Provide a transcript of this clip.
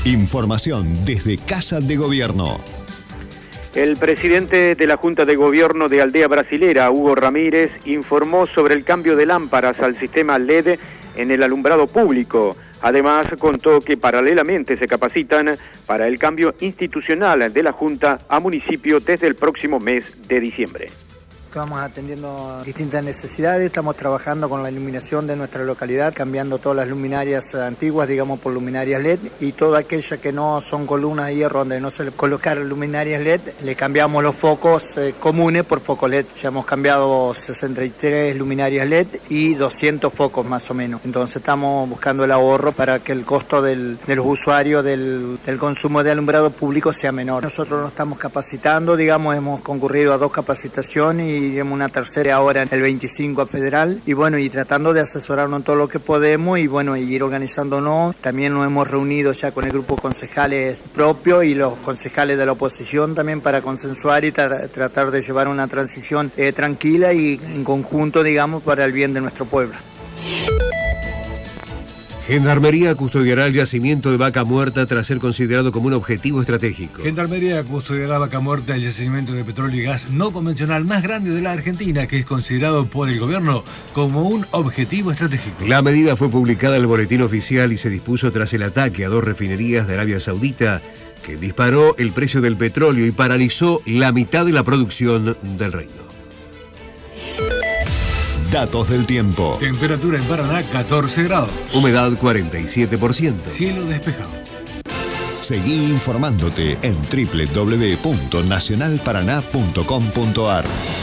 Información desde Casa de Gobierno. El presidente de la Junta de Gobierno de Aldea Brasilera, Hugo Ramírez, informó sobre el cambio de lámparas al sistema LED en el alumbrado público. Además, contó que paralelamente se capacitan para el cambio institucional de la Junta a municipio desde el próximo mes de diciembre. Vamos atendiendo distintas necesidades, estamos trabajando con la iluminación de nuestra localidad, cambiando todas las luminarias antiguas, digamos, por luminarias LED, y todas aquellas que no son columnas de hierro donde no se le colocaron luminarias LED, le cambiamos los focos comunes por focos LED. Ya hemos cambiado 63 luminarias LED y 200 focos más o menos. Entonces estamos buscando el ahorro para que el costo de los usuarios del consumo de alumbrado público sea menor. Nosotros nos estamos capacitando, digamos, hemos concurrido a 2 capacitaciones y una tercera ahora en el 25 a Federal, y bueno, y tratando de asesorarnos en todo lo que podemos y bueno, y ir organizándonos. También nos hemos reunido ya con el grupo de concejales propio y los concejales de la oposición también para consensuar y tratar de llevar una transición tranquila y en conjunto, digamos, para el bien de nuestro pueblo. Gendarmería custodiará el yacimiento de Vaca Muerta tras ser considerado como un objetivo estratégico. Gendarmería custodiará Vaca Muerta, el yacimiento de petróleo y gas no convencional más grande de la Argentina, que es considerado por el gobierno como un objetivo estratégico. La medida fue publicada en el boletín oficial y se dispuso tras el ataque a 2 refinerías de Arabia Saudita que disparó el precio del petróleo y paralizó la mitad de la producción del reino. Datos del tiempo. Temperatura en Paraná 14 grados. Humedad 47%. Cielo despejado. Seguí informándote en www.nacionalparaná.com.ar.